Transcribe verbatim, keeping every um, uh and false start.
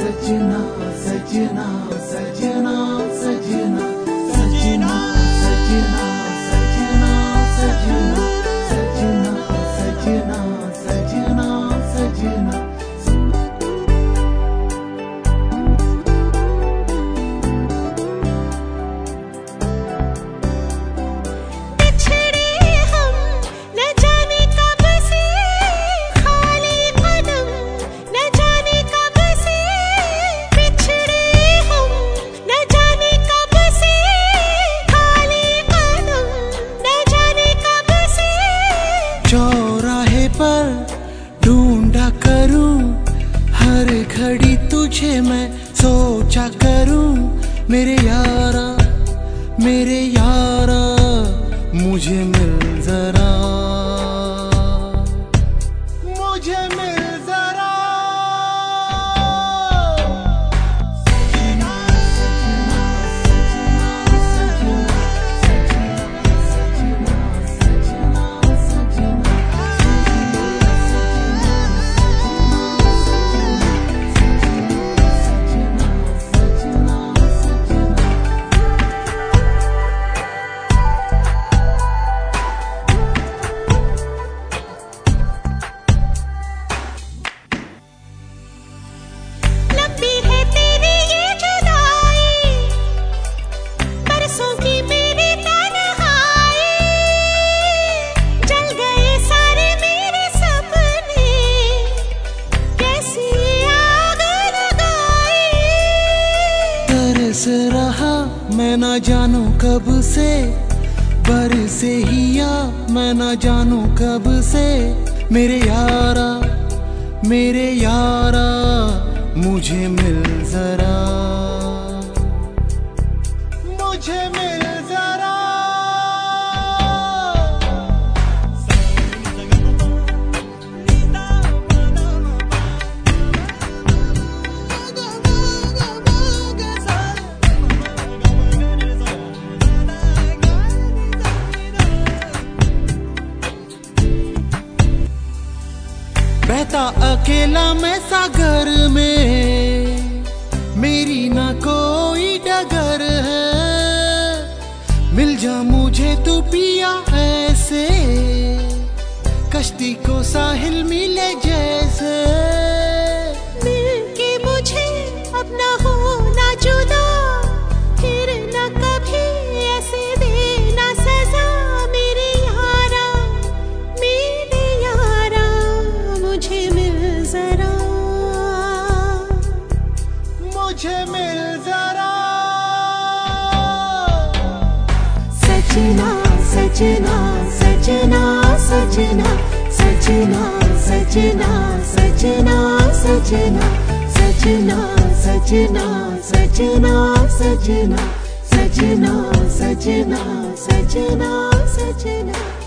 सजना सजना सजना सजना सजना सजना सजना सजना सजना सजना सजना सजना चौराहे पर ढूंढा करूं हर घड़ी तुझे मैं सोचा करूं मेरे यारा मेरे यारा मुझे मिल जरा मुझे मिल जरा रहा मैं ना जानू कब से बरसे ही या मैं ना जानू कब से मेरे यारा मेरे यारा मुझे मिल जरा मुझे मिल जरा बहता अकेला मैं सागर में मेरी ना कोई डगर है मिल जा मुझे तू पिया ऐसे कश्ती को साहिल मिले जैसे मिलके मुझे अपना होना जुदा फिर न कभी ऐसे देना सजा मेरे यारा मेरे यारा मुझे मिल जरा मुझे मिल जरा सजना सजना सजना सजना सजना सजना सजना सजना सजना सजना सजना सजना सजना सजना सजना सजना